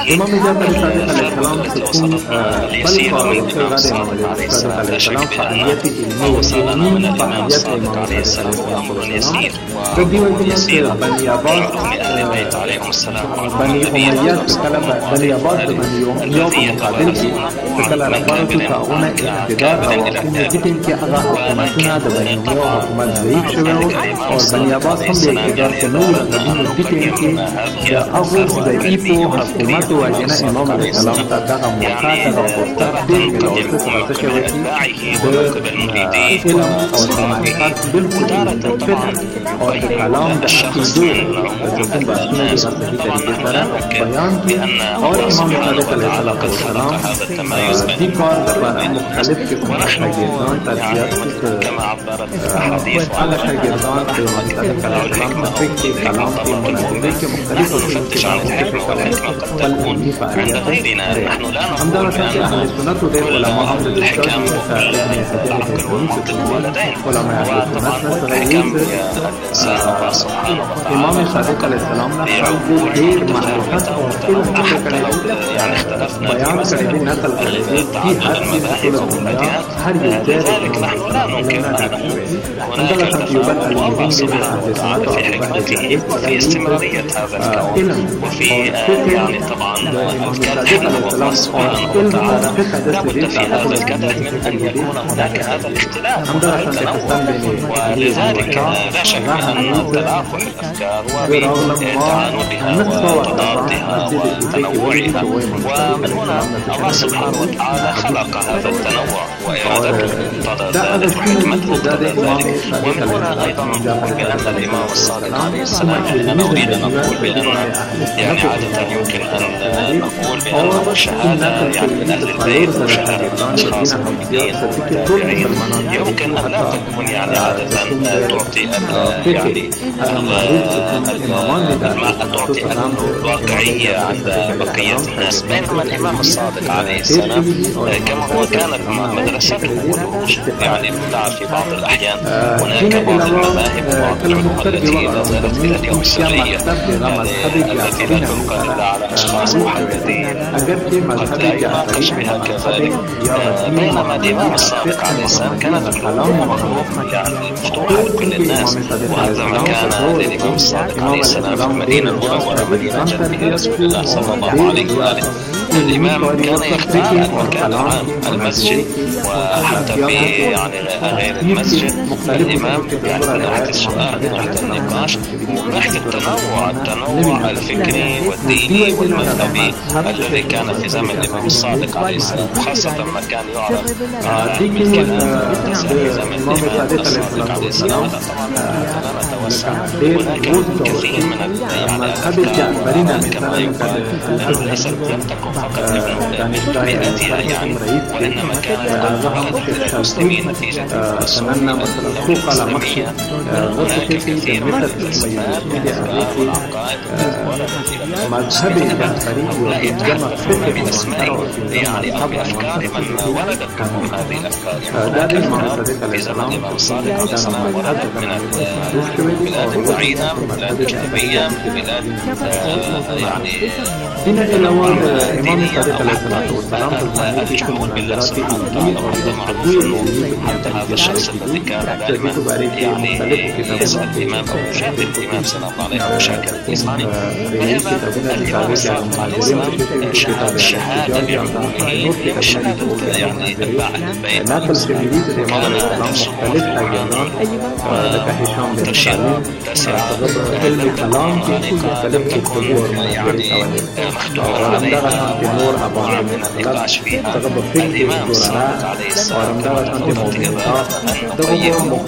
اليسير من الإمام الصادق عليه السلام. لا شك بأن ما وصلنا من الإمام الصادق عليه السلام أمر يسير ويسير رغم أهل البيت عليهم السلام الذي يتقاسون من باب الاعتداء د بني اميه او حکومت ضعیف شوی او بني عباس هم د اقتدار په نور د دین د ټیم کې د هغه ضعیف حکومت او جنا امام علیه السلام ته دغه موقعات او فرصت ډېر ملوث څه شوی چې د علم او د معرفت بالکل د فقه او د کلام د عقیدو د کوم بحثونه د صحیح طریقې سره بیان کړي او امام صادق علیه السلام د کار لپاره الناس، ونحن يعني كما عبرت الأحاديث وعلى الحكمة نفتش عن الحكمة، والحكمة قد تكون عند غيرنا، نحن لا نقول بأن كل الحكم والعقل والمنطق واللدين، وطبعا الحكم الإنسان الله سبحانه وتعالى خلق بعقول متفاوتة، يعني اختلفنا في مسألة تعدد المذاهب والأديان، لذلك نحن لا ننكر أن هناك تفاوت، والله سبحانه وتعالى في حكمته وفي استمرارية هذا الكون وفي يعني طبعا الكدح، والله سبحانه وتعالى لا بد في هذا الكدح من أن يكون هناك هذا الاختلاف والتنوع، ولذلك لا شك أن تلاقح الأفكار وتعاندها وتضادها وتنوعها، ومن هنا الله سبحانه وتعالى خلق هذا التنوع وإرادته مقتضى ذلك وحكمته مقتضى ذلك. ومن هنا أيضا نقول بأن الإمام الصادق عليه السلام، يعني أنا أريد أن أقول بأن يعني عادة يمكن أن نقول بأن الشهادة يعني من أهل البيت وشهادة الأشخاص المؤمنين والتابعين يمكن أن لا تكون يعني عادة تعطي يعني تعطي الواقعية عند بقية الناس، بينما الإمام الصادق عليه السلام كما هو كانت مدرسته والوحوش، يعني نعرف في بعض الأحيان هناك بعض المذاهب وبعض العلوم التي لا زالت إلى اليوم سرية، التي لا تنقل إلا على أشخاص محددين قد لا يناقش بها كذلك، بينما الإمام الصادق عليه السلام كانت العلوم يعني مفتوحة لكل الناس، وهذا ما كان للإمام الصادق عليه السلام في المدينة المنورة مدينة جده رسول الله صلى الله عليه وآله. الإمام كان يختار المكان العام المسجد، وحتى في يعني غير المسجد الإمام يعني من ناحية السؤال، من ناحية النقاش، من ناحية التنوع التنوع الفكري والديني والمذهبي الذي كان في زمن الإمام الصادق عليه السلام، خاصة ما كان يعرف بالكلام في زمن الإمام الصادق عليه السلام. هذا طبعا لا نتوسع، ولكن كثير من يعني الأفكار كما يقال أن ليست لم تكن فقط من بيئتها يعني، وإنما كانت قد المسلمين نتيجة الرسولية الإسلامية. هناك كثير من الأسباب والأسباب والعقائد المذهبية هؤلاء تحدثون بأسماء يعني أو بأفكار من ولدت منهم هذه الأفكار، ولكن في زمن الإمام الصادق عليه السلام ولدت من البلاد البعيدة، من البلاد الجنوبية، من البلاد يعني الإمام الصادق عليه الصلاة والسلام الجحود بالله سبحانه وتعالى، وعندما عرفوا حتى هذا الشخص الذي كان دائما يعني يسأل الإمام أو يشاهد الإمام صلى الله عليه وسلم مشاكل الإنساني، ذهب الإمام الصادق عليه السلام الشهادة بعلومه وشهادة يعني اتباع البيت، وكان ترشيد تأثير القرآن لم تكن يعني مفتوحة عليها ونوع من النقاش فيها. الإمام الصادق عليه السلام كما تقول الإضاءة النقيم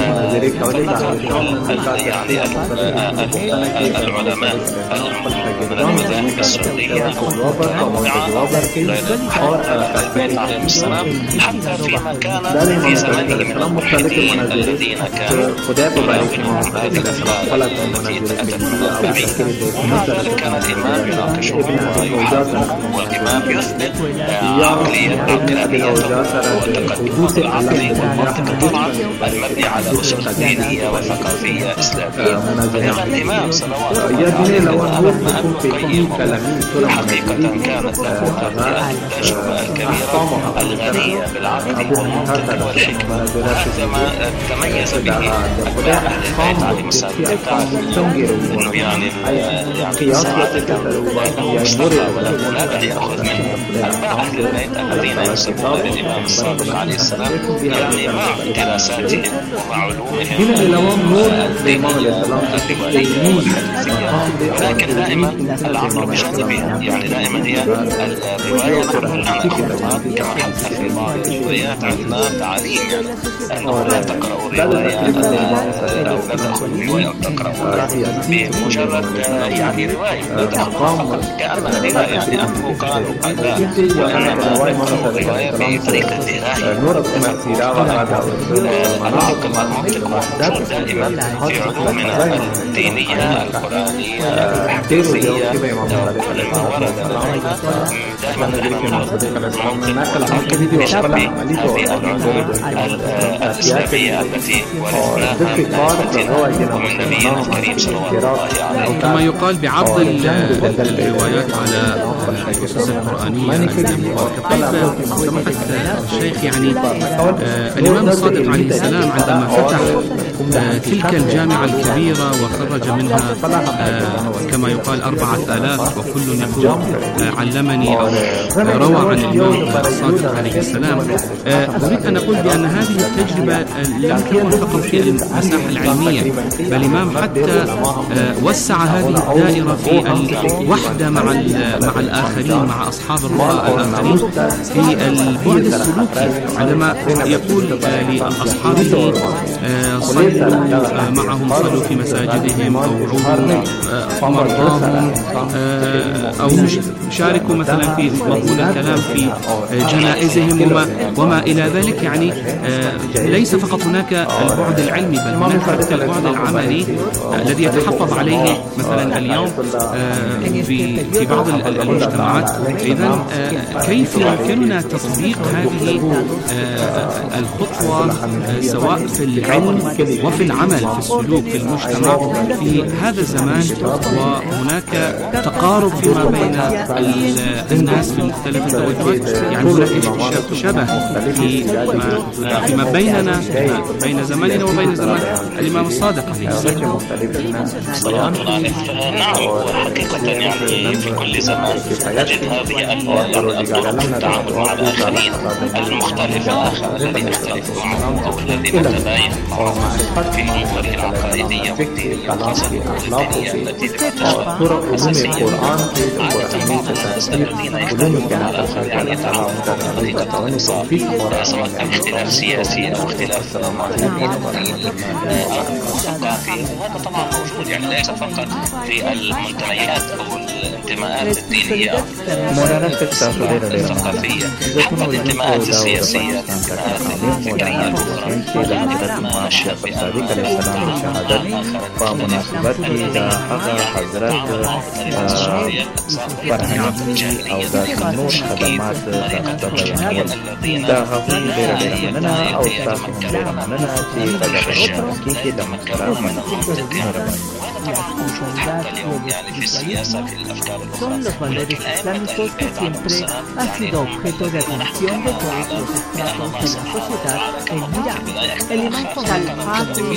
يعني العلماء من المذاهب السنية المتنوعة غير البيت عليهم السلام، حتى فيما كان في زمنهم الملحدين الذين كانوا يراودون هذه الأفكار التي أتت من البعيد، ومع ذلك كان الإمام يناقشهم ويحاورهم، والإمام يثبت عقلية عقلانيته وتقدمه العقلي والمنطقي طبعا المبني على أسس دينية وثقافية إسلامية. فإذا الإمام صلوات الله عليه وسلم القيم حقيقة كانت له التجربة الكبيرة الغنية بالعقل والمنطق والحكمة، وهذا ما تميز به أتباع أهل البيت عليهم السلام. إنه يعني يعني سعادة له مصطفى وله لا يأخذ منه أتباع أهل البيت الذين ينسبون للإمام الصادق عليه السلام، يعني مع دراساتهم ومع علومهم الدينية والرواية والحديثية، ولكن دائما العقل بجانبها، يعني دائما هي الرواية عن الخطاب كما حدث في بعض الروايات عندنا تعليم، يعني أنه لا تقرأ الرواية أو لا تأخذ الرواية أو تقرأ بمجرد يعني رواية، لا تأخذ فقط كأنها رواية، يعني أنت قالوا أداء وإنما ذكروا الرواية بطريقة غاية العقل الموجود دائما في علومنا الدينية القرآنية الحديثية لما ورد لدينا دائما نحن ننقل بشبه هذه العلوم الإسلامية التي ورثناها من نبينا الكريم صلوات الله عليه. كما يقال بعرض الروايات على القصص القرآنية المباركة. طيب سمحت الشيخ، يعني آه الإمام الصادق عليه السلام عندما فتح آه تلك الجامعة الكبيرة وخرج منها آه كما يقال أربعة آلاف وكل يقول آه علمني أو آه روى عن الإمام الصادق عليه السلام، آه أريد أن أقول بأن هذه التجربة آه لم تكن فقط في المساحة العلمية، بل الإمام حتى آه وسع هذه الدائرة في الوحدة مع مع الآخرين، مع أصحاب الرؤى الآخرين، في البعد السلوكي عندما يقول لأصحابه صلوا معهم، صلوا في مساجدهم أو عودوا مرضاهم أو شاركوا مثلا في مضمون الكلام في جنائزهم وما, وما إلى ذلك. يعني ليس فقط هناك البعد العلمي بل هناك البعد العملي الذي يتحفظ عليه مثلا اليوم في في بعض المجتمعات. إذن كيف يمكننا تطبيق هذه الخطوة سواء في العلم وفي العمل في السلوك في المجتمع في هذا الزمان، وهناك تقارب فيما بين الناس في مختلف التوجهات، يعني هناك شبه فيما فيما بيننا بين زماننا وبين زمان الإمام الصادق عليه السلام. نعم، وحقيقة يعني في كل زمان نجد هذه التعامل مع الآخرين المختلف الآخر الذي يختلف معه أو الذي نتباين معه في الأمور العقائدية والدينية وخاصة الدينية التي تشبه أساسية عادة الذين يختلفون مع الآخرين يتعاملون بطريقة الإنصاف، سواء كان اختلاف سياسي أو اختلاف مذهبي أو ديني أو ثقافي. وهذا طبعا موجود، يعني ليس فقط في المنتميات أو الانتماءات الدينية أو الثقافية، حتى الانتماءات السياسية، الانتماءات الفكرية الأخرى. ولكن ما أشهد son los valores islámicos que siempre ha sido objeto de atención de todos los estratos de la sociedad en Irán. El imán Al-Hafid,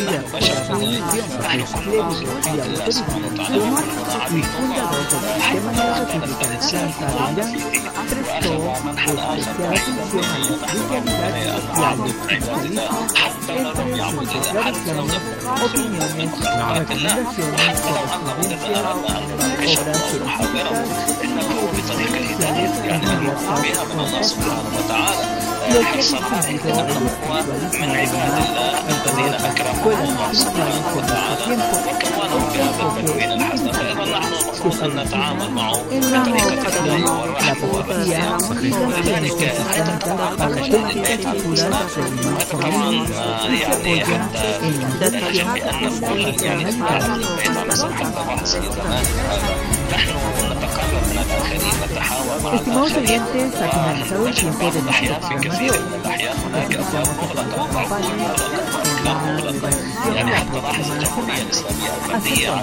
y autoridad y fundador del sistema de la República Islámica de Irán, prestó especial atención a la espiritualidad y al espiritualismo entre sus declaraciones, opiniones, recomendaciones, correspondencias, obras científicas y especiales en diversas cosas. Lo que ha distinguido el espiritualismo de Irán entre otras escuelas espirituales en nuestro tiempo es el enfoque individual que se origina en la oración, la poesía y las creencias islámicas para la práctica cultural del musulmán y se apoyan en la tradición Estimados oyentes, ha finalizado el tiempo de nuestro programa de hoy. Esperamos que nos acompañen en una nueva edición la próxima semana. Hasta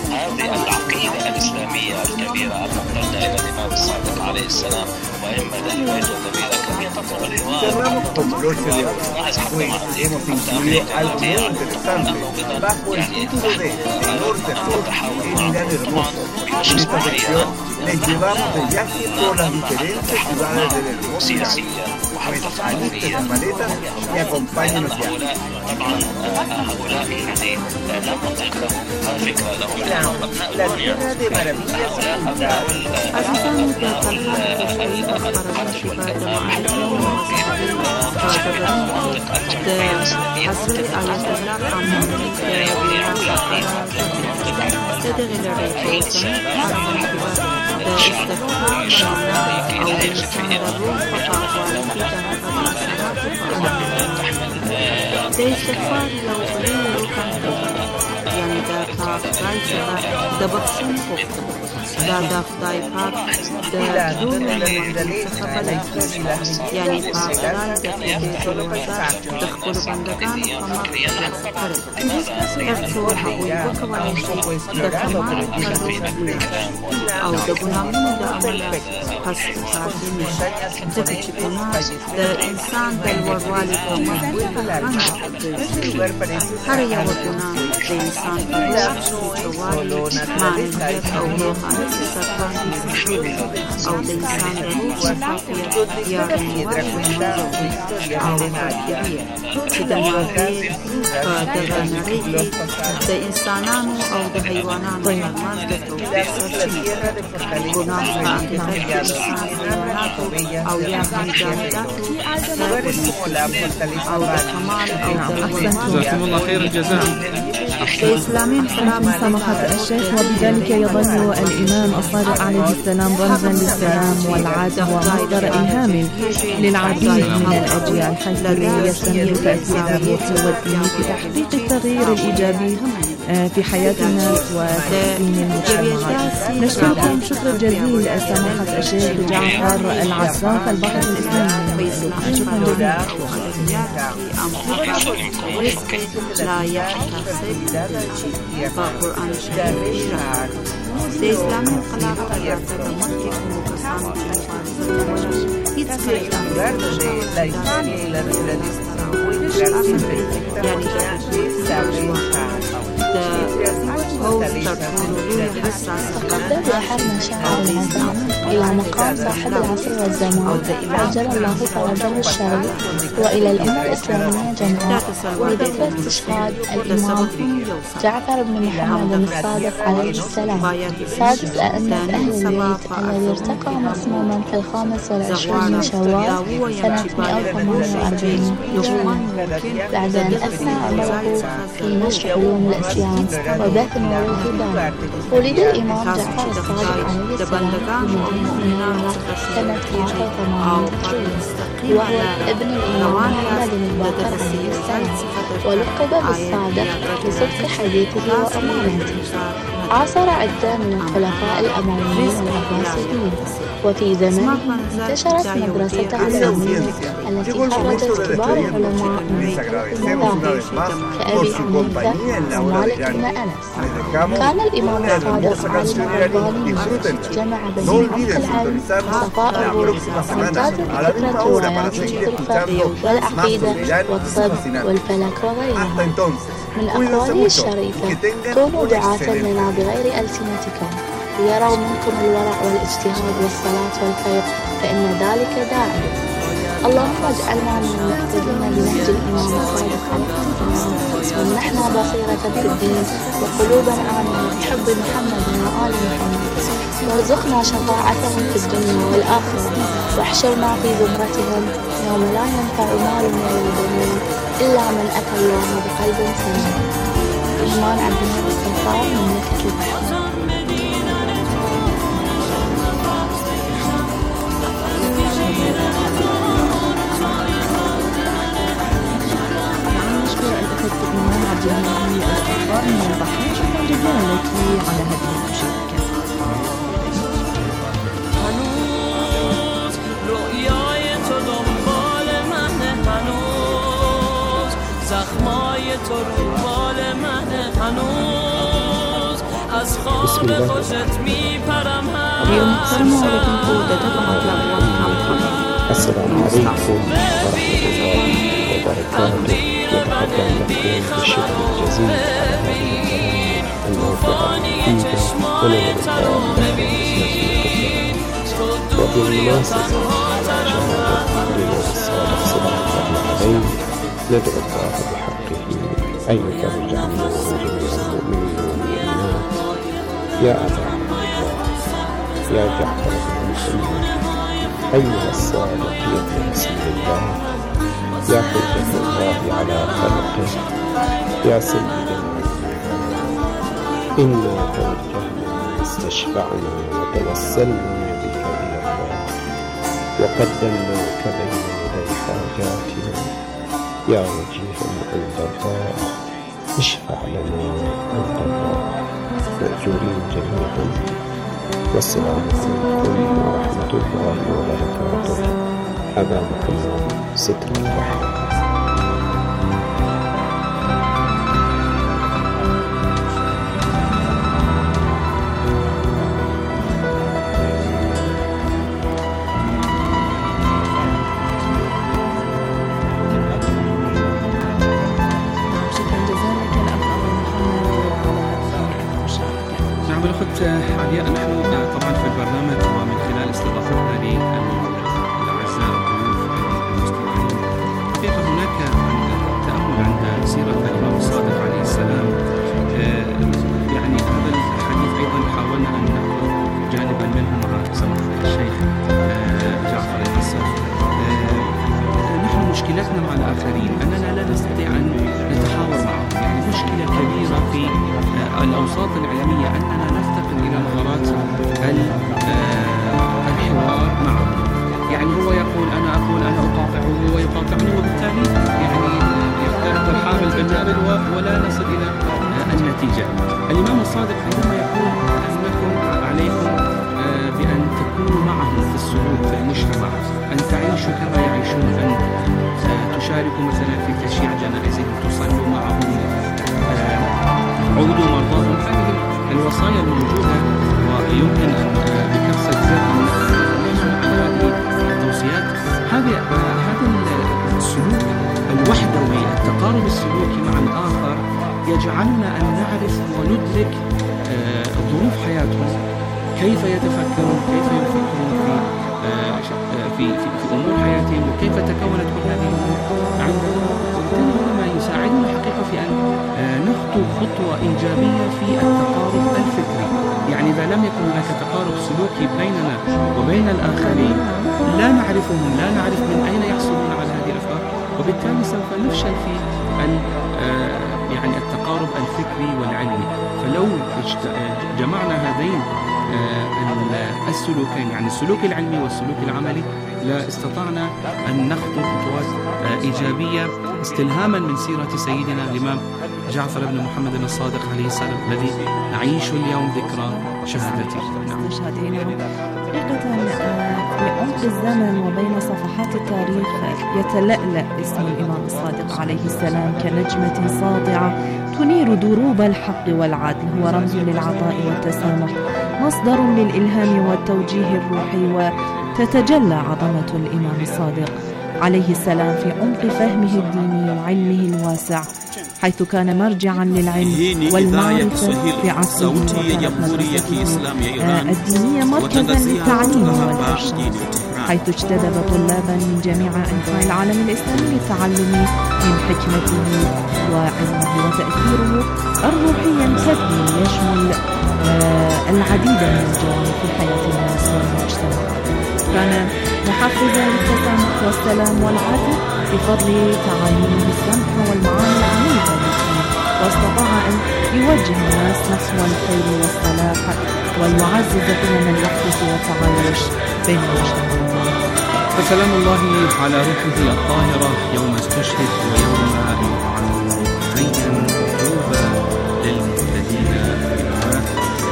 Cerramos con broche de oro. Pues hemos incluido algo muy interesante bajo el título de El Norte Sur, en Irán Hermoso. En esta sección les llevamos de viaje por las diferentes ciudades del hermoso Irán. Pues ajusten sus maletas y acompáñenos ya. La tierra de maravillas y حسب على الإطلاق عملية تدغل الريتوسن حرم دا استفهام أو لسان الروح فقط دا استفهام لو غير كان يعني دا پاک خدای څخه د بخښنې غوښتنه دا د خدای پاک د ټولو نعمتونو څخه بلل کېږي یعنی پاک خدای د دې دروازه د خپلو بندګانو په مخ خلاصه کړې ده تر څو هغوی وکولی شي د کمال پرلور او د ګناهونو د امله پس پاتې نه شي ځکه چې ګناه د انسان د لوړوالي په مخ هر یوه ګناه د انسان په روح سوچوالي معنویت او روحاني سرګرداني ساتي او د انسان د روح شفافیت یا رواني او فکري چې د مادې په دغه نړۍ کې د انسانانو او د حیوانانو ترمنځ د توپیر سرچینه ګناه په حقیقت کې انسان حیواناتو او یا هم جامداتو او د کمال او د جزاكم الله خير الجزاء. سماحة الشيخ، وبذلك يظل الإمام الصادق عليه السلام رمزا للسلام والعدل ومصدر إلهام للعديد من الأجيال، حيث يستمر تأثير الروح والدين في تحقيق التغيير الإيجابي في حياة الناس وتحسين المجتمعات. نشكركم شكر جزيل سماحة الشيخ جعفر العساف الباحث الإسلامي. شكرا جزيلا. لا يحتسب فقرآن شريف د اسلامي انقلاب تر راتګ مخکې کومو کسانو چې مبارزه هیڅ کله یعنی تقدم بحرنا شاعر العزاء إلى مقام صاحب العصر والزمان عجل الله فرجه الشريف وإلى الأمة الإسلامية جميعا لذكرى استشهاد الإمام جعفر بن محمد الصادق عليه السلام سادس أئمة أهل البيت الذي ارتقى مصموما في الخامس والعشرين من شوال سنة مئة وثمانية وأربعين هجرية بعد أن أثنى عمره في نشر علوم الإسلام وبث نوره دار. ولد الإمام جعفر الصادق عليه السلام في مدينة سنة ثلاثة وثمانين هجرية وهو ابن الإمام محمد الباقر عليه السلام ولقب بالصادق لصدق حديثه وأمانته. عاصر عدة من الخلفاء الأمويين والعباسيين وفي زمنه انتشرت مدرسة علمية التي خرجت كبار العلماء من المذاهب كأبي حنيفة ومالك بن أنس. كان الإمام الصادق عالما ربانيا جمع بين عمق العلم وصفاء الروح وامتاز بفكرة روايات الفقه والعقيدة والطب والفلك وغيرها. من أقواله الشريفة كونوا دعاة لنا بغير ألسنتكم ليروا منكم الورع والاجتهاد والصلاة والخير فإن ذلك داعي. اللهم اجعلنا من المهتدين بنهج الإمام الصادق عليه السلام وامنحنا بصيرة في الدين وقلوبا آمنة بحب محمد وآل محمد وارزقنا شفاعتهم في الدنيا والآخرة واحشرنا في زمرتهم يوم لا ينفع مال ولا بنون إلا من أتى الله بقلب سليم. إيمان عبد الله الصفار مملكة البحر. الإمام عبد الله الصفار من البحرين. شكرا جزيلا لك على هذه المشاركة. هنوز رؤیای تو دنبال منه، هنوز زخمای تو رو بال منه، هنوز از خواب خوشت میپرم السلام عليكم ورحمة الله وبركاته. يتقبل منكم بالشكر الجزيل على هذه الموقع المفيدة وللإلقاء وبالمناسبة شهادة الإمام الصادق صلى الله عليه ندعو الله بحقه أن يفرج عنا وجميع المؤمنين والمؤمنات. يا أبا يا جعفر بن محمد أيها الصادق يا رسول الله يا حجة الله على خلقه يا سيدنا إنا توجهنا استشفعنا وتوسلنا بك إلى الله وقدمناك بين يدي حاجاتنا يا وجيها عند الله اشفع لنا عند الله مأجورين جميعا. والسلام عليكم ورحمة الله وبركاته. هذا محمد ستر الرحمة. علياء، نحن طبعا في البرنامج ومن خلال استضافتنا للأعزاء الضيوف المستمعين، حقيقة هناك تأمل عند سيرة الإمام الصادق عليه السلام. يعني هذا الحديث أيضا حاولنا أن نأخذ جانبا منه مع سماحة الشيخ جعفر الحسن. نحن مشكلتنا مع الآخرين أننا لا نستطيع أن نتحاور معهم، يعني مشكلة كبيرة في الأوساط العلمية أننا نفتقد إلى مهارات الحوار معه. يعني هو يقول أنا أقول أنا أقاطعه وهو يقاطعني، وبالتالي يعني يفترق الحابل بالنابل ولا نصل إلى النتيجة. الإمام الصادق عندما يقول أنكم عليكم بأن تكونوا معهم في السلوك في المجتمع، أن تعيشوا كما يعيشون، أن تشاركوا مثلا في تشييع جنائزهم، تصلوا معهم، عودوا مرضاهم. هذه الوصايا الموجودة ويمكن أن بكبسة زر على هذه التوصيات. هذا هذا السلوك الوحدوي، التقارب السلوكي مع الآخر يجعلنا أن نعرف وندرك ظروف حياتهم، كيف يتفكرون، كيف يفكرون في في في أمور حياتهم، وكيف تكونت كل هذه الأمور عندهم. وبالتالي ما يساعدنا حقيقة في أن نخطو خطوة إيجابية في التقارب الفكري. يعني إذا لم يكن هناك تقارب سلوكي بيننا وبين الآخرين، لا نعرفهم، لا نعرف من أين يحصلون على هذه الأفكار، وبالتالي سوف نفشل في يعني التقارب الفكري والعلمي. فلو جمعنا هذين السلوكين، يعني السلوك العلمي والسلوك العملي، لا استطعنا أن نخطو خطوات إيجابية استلهاما من سيرة سيدنا الإمام جعفر بن محمد الصادق عليه السلام الذي نعيش اليوم ذكرى شهادته. حقيقة في عمق الزمن وبين صفحات التاريخ يتلألأ اسم الإمام الصادق عليه السلام كنجمة ساطعة تنير دروب الحق والعدل. هو رمز للعطاء والتسامح، مصدر للإلهام والتوجيه الروحي، وتتجلى عظمة الإمام الصادق عليه السلام في عمق فهمه الديني وعلمه الواسع، حيث كان مرجعا للعلم والمعرفة في عصره، وكانت مدرسته الدينية مركزا للتعليم والإرشاد، حيث اجتذب طلابا من جميع أنحاء العالم الإسلامي للتعلم من حكمته وعلمه. وتأثيره الروحي الكبير يشمل العديد من الجوانب في حياة الناس والمجتمع. كان محفزا للتسامح والسلام والعدل بفضل تعاليمه السمح والمعاني العميقة للدين، واستطاع أن يوجه الناس نحو الخير والصلاح ويعزز قيم الوحدة والتعايش بين المجتمعين. فسلام الله على روحه الطاهرة يوم استشهد ويوم يطعن حيا وطوبى للمهتدين بما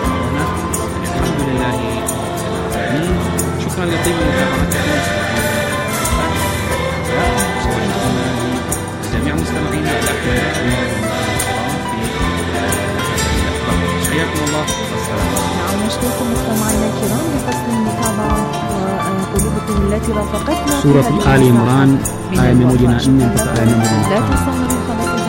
الحمد لله العالمين. شكرا لطيب متابعتكم جميع مستمعينا الأحباب في حياكم الله. نعم، نشكركم مستمعينا الكرام لحسن المتابعة وقلوبكم التي رافقتنا. سورة آل عمران آية مئة وثمانين. لا تنسوا من